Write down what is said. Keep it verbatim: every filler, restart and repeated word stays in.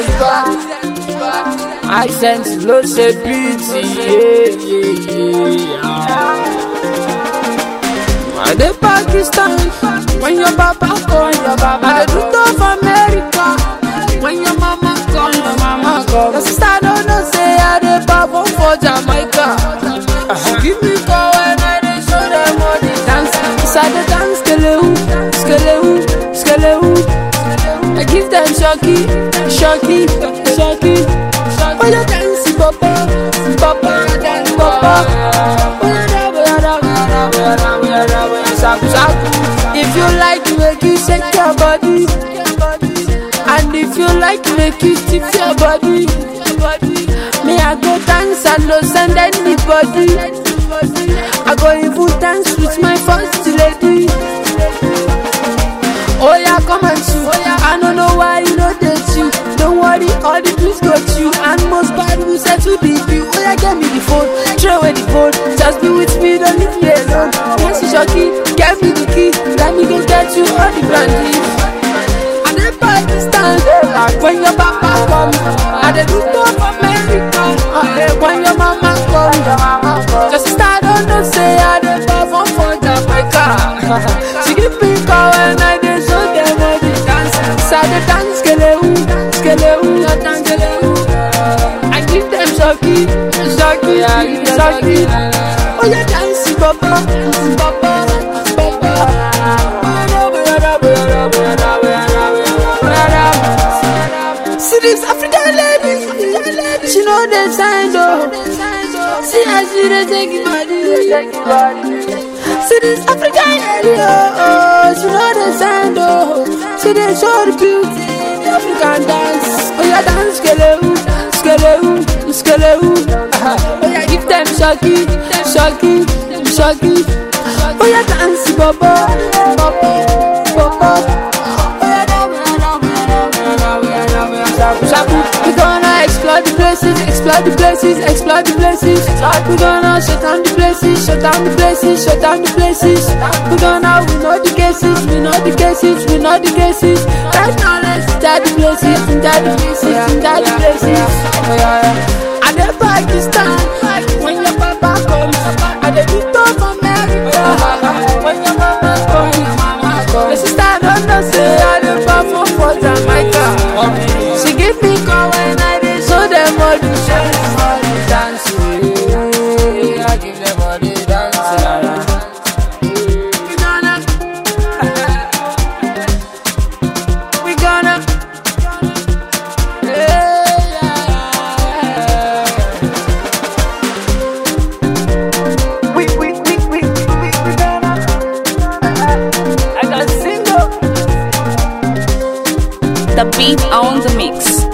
Accent ló ṣe bíìtì, yeah, yeah, yeah. I dey Pakistan, when your papa come, your papa I dey do for America, when your mama come, your mama come. Your sister don't know say I dey perform for Jamaica. She give me call when I dey show them all the dance. I dey dance skelewu, skelewu, skelewu. I give them shocky, shocky, shocky. Oh you dance, papa, papa, dance, papa. If you like, make you shake your body, and if you like, make you tip your body. Me I go dance and no send anybody. I go even dance with my first lady. Oh yeah, come and shoot. I don't know why you know that you. Don't worry, all the dudes got you. And most bad will settle the bill. Oh yeah, get me the phone, throw away the phone. Just be with me, don't leave me alone. Once you shocky, get me the key. Let me go get you all the brandy. And then Pakistan, when your papa come, and then you go for America. When your mama come, just start on the say I dey perform for Jamaica. She give me call when I dey show them all the dance. So I dey dance skelewu, skelewu, I dance skelewu. I give them shocky, shocky, shocky. Oh you dance, papa, papa, papa. See this African lady, she know the sign though. See how she dey take it body. See this African lady, oh, she know the sign though. She dey show the beauty, the African dance. Oh yeah, dance skelewu, skelewu, skelewu. Oh yeah, give them shocky, shocky, shocky. Oh yeah, dance papa, papa, papa. We gonna explore the places, explore the places, explore the places. We gonna shut down the places, shut down the places, shut down the places. We gonna, we know the cases, we know the cases, we know the cases. Right now let's enter the places, enter the places, enter the places. I dey Pakistan, when your papa comes. I dey do top America, when your mama comes. The sister don't know say I dey perform for Jamaica. She give me call when I dey show them all the dance. I give them all the dance. We gonna, we gonna, yeah. We we we we we we gonna. I got single. The beat on the mix.